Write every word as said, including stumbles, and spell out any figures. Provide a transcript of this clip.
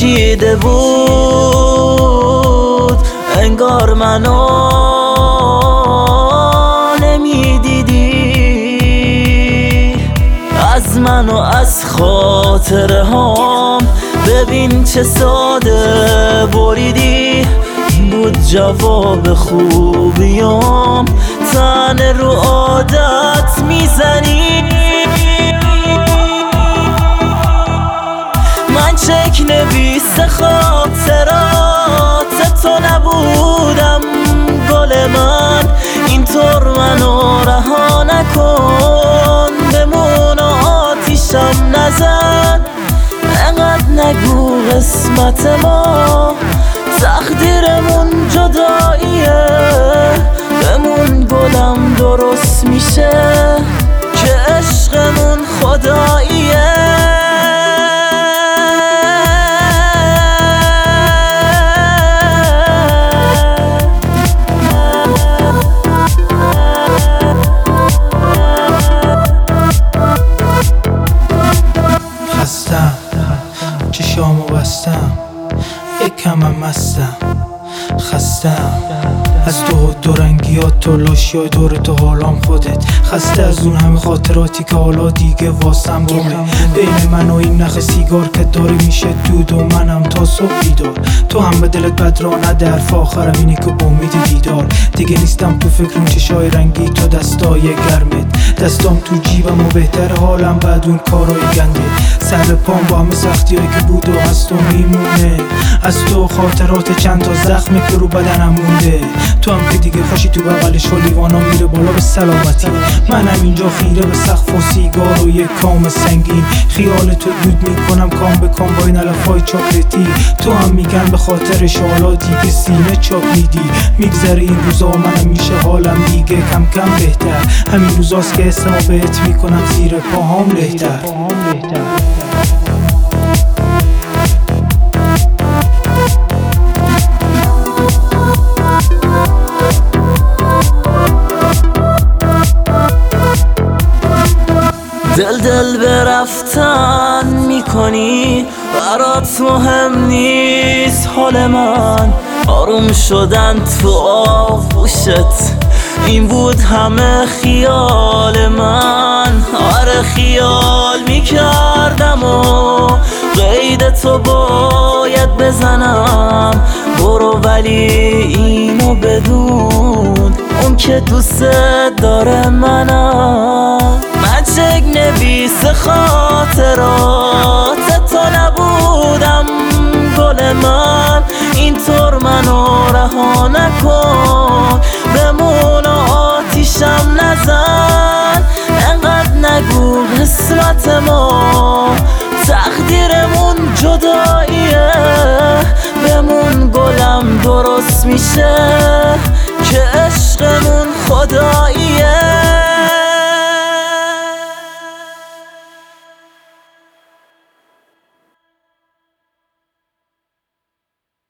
پیچیده بود، انگار منو نمیدیدی. از من و از خاطره هام ببین چه ساده بریدی. بود جواب خوبیام، تنه رو عادت میزنی. من چک نویس خاطرات تو نبودم گل من، اینطور منو رها نکن، بمون و آتیشم نزن. انقدر نگو قسمت ما تقدیرمون جداییه، بمون گلم درست میشه که عشقمون خداییه. خستم چشامو بستم، یکمم مستم، خستم از دو و دورنگیات تو لاشیای دور تو حالام خودت. خسته از اون همه خاطراتی که حالا دیگه واسم گمه. بین من و این نخ سیگار که داره میشه دود و منم تا صبح بیدار. تو هم به دلت بد را نده، حرف آخرم اینه که با امید دیدار. دیگه نیستم تو فکر اون چشای رنگی تو دستای گرمت. دستام تو جیبم و بهتر حالم بعد اون کارای گنده. سر پام با همه سختی هایی که بود و از تو میمونه. از تو خاطرات چند تا زخمی که رو بدنم مونده. تو هم که دیگه خوشی تو بغلش و لیوانا میره بالا به سلامتی. منم اینجا خیره به سقف و سیگار و یک کام سنگین. خیال تو دود میکنم کام به کام با این علفای چاکلتی. تو هم میگن به خاطرش حالا دیگه سینه چاک میدی. میگذره این روزا منم میشه حالم دیگه کم کم بهتر. همین روزاست که اسمو بهت میکنم زیر پاهام لهتر. دل دل برفتن میکنی، برات مهم نیست حال من. آروم شدن تو آغوشت، این بود همه خیال من. آره خیال میکردم و قید تو باید بزنم. برو ولی اینو بدون، اون که دوست داره منم. من چک نویس خاطرات تو نبودم گل من، اینطور منو رها نکن، بمون و آتیشم نزن. انقدر نگو قسمت ما تقدیرمون جداییه، بمون گلم درست میشه که عشقمون خداییه.